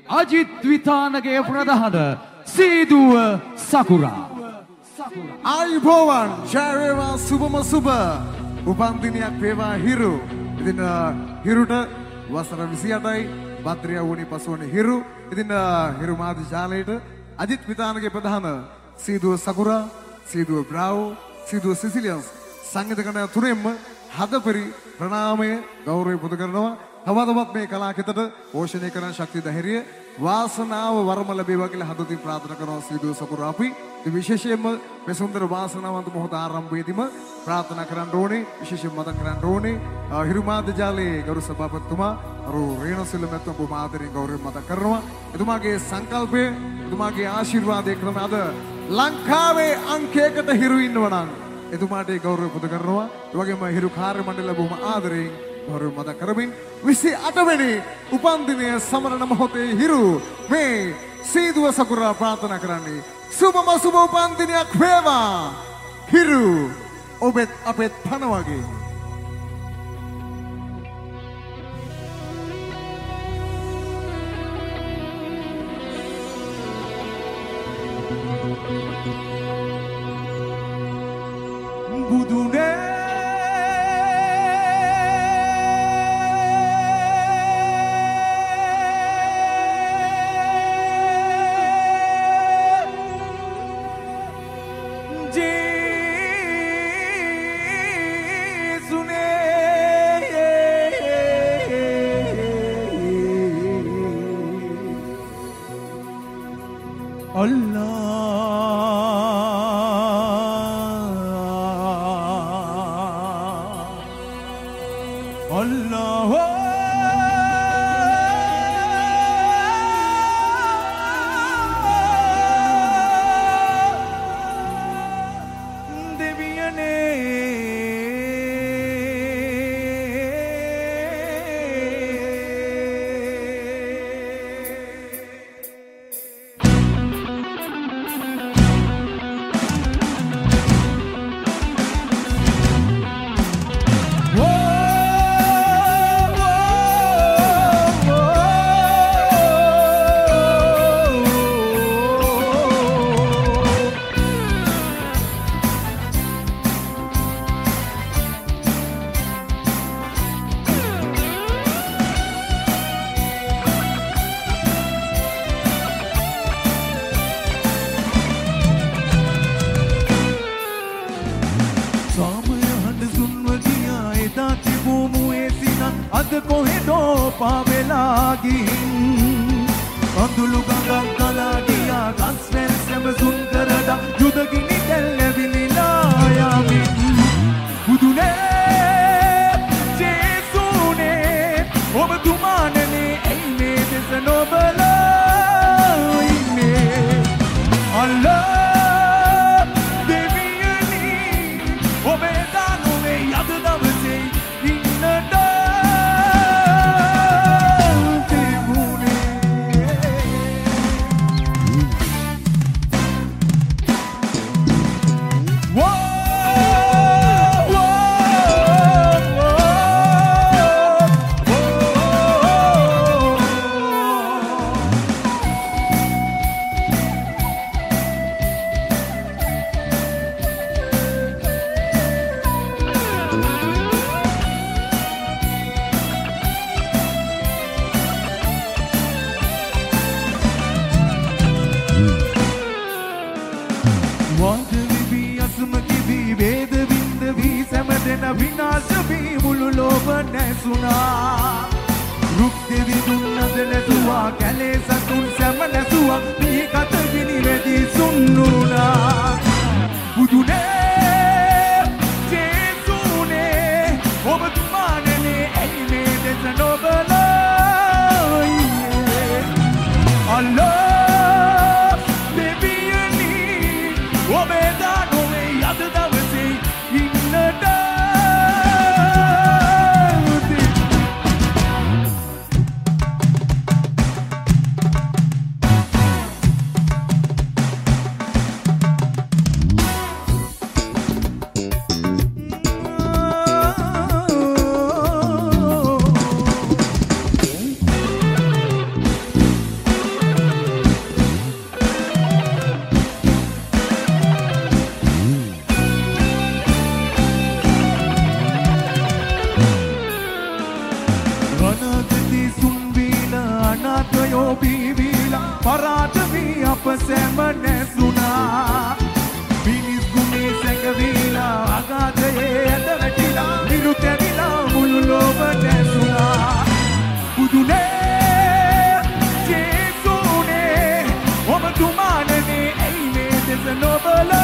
අජිත් විතානගේ ප්‍රධාන සීදුව සකුරා. ආයුබෝවන් ජයවේවා සුබම සුබ උපන්දිනයක් වේවා හිරු. ඉතින් හිරුට වසර 28යි බද්‍රිය වුණේ පසුවනේ හිරු. ඉතින් හිරු මාධ්‍ය ජාලයට අජිත් විතානගේ ප්‍රධාන සීදුව සකුරා, සීදුව බ්‍රාවෝ, සීදුව සිසිලියන්ස් සංගීතකණ්ඩායම තුනෙන්ම හදපරි ප්‍රණාමය ගෞරවය පුද කරනවා. තවමත් මේ කලාකෙතට පෝෂණය කරන ශක්තිය ධෛර්යය වාසනාව වරම ලැබේවා කියලා හදවතින් ප්‍රාර්ථනා කරනවා සීදුව සකුරා. අපි විශේෂයෙන්ම මේ සුන්දර වාසනාවන්ත මොහොත ආරම්භයේදීම ප්‍රාර්ථනා කරන්න ඕනේ, විශේෂයෙන් මතක් කරන්න ඕනේ හිරු මාධ්‍ය ජාලයේ ගරු සභාපතිතුමා අරු රේණුසිල්ල මැතිතුමා බොහොම ආදරෙන් ගෞරවයෙන් මතක් කරනවා. එතුමාගේ සංකල්පය, එතුමාගේ ආශිර්වාදය ක්‍රම අද ලංකාවේ අංකයකට හිරු ඉන්නවා නම් එතුමාට ඒ ගෞරවය පුද කරනවා. ඒ වගේම හිරු කාර්ය මණ්ඩලය බොහොම ආදරෙන් ගෞරවයෙන් මතක් කරමින් 28 වෙනි උපන්දිනය සමරන මොහොතේ හිරු මේ සීදුව සකුරා ප්‍රාර්ථනා කරන්නේ සුබම සුබ උපන්දිනයක් වේවා හිරු ඔබත් අපෙත් පන වගේ. බුදුනේ සමයෝ බීවිලා පරාදමි අප සැම නැසුණා මිනිස් ගුණේ සැඟවිලා අගාධයේ ඇද වැටිලා නිරුතැවිලා මුළු ලෝක නැසුණා බුදුනේ ජේසුනේ ඔබ තුමානනේ ඇයි මේ දෙස නොබලා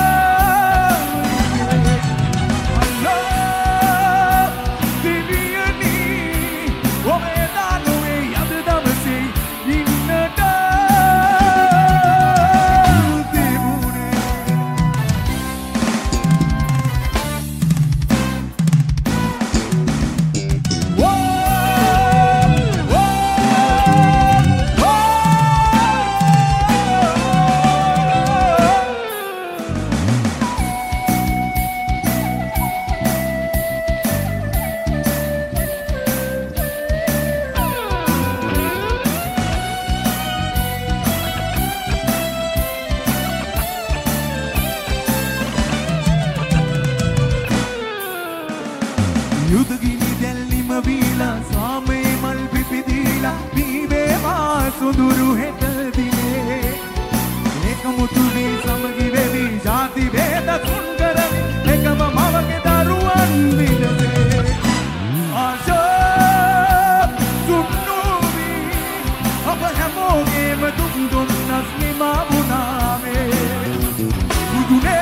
යුදගිනි දැල්ලිම වීලා සාමේ මල් පිපිදීලා දීවේවා සුඳුරු හෙට දිනේ ඒකමුතුනේ සමගි වෙවි ජාති වේද තුන් කරමි එකම මවගේ දරුවන් විදසේ ආශා සුන්නෝවි අප හැමෝගේම දුක් දුන්නස් නිමා වුණාමේ බුදුනේ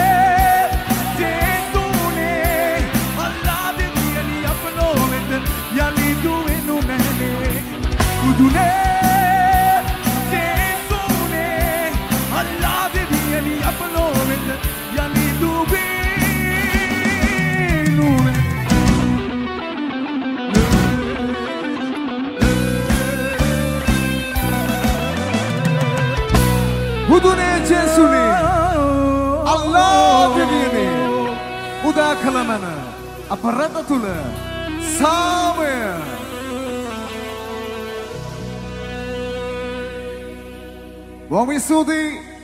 Budune Jesune Allah de diani apno vet yani dubi nume Budune Jesune Allah de diani uda kalamana aparata tula sawe Bom estúdio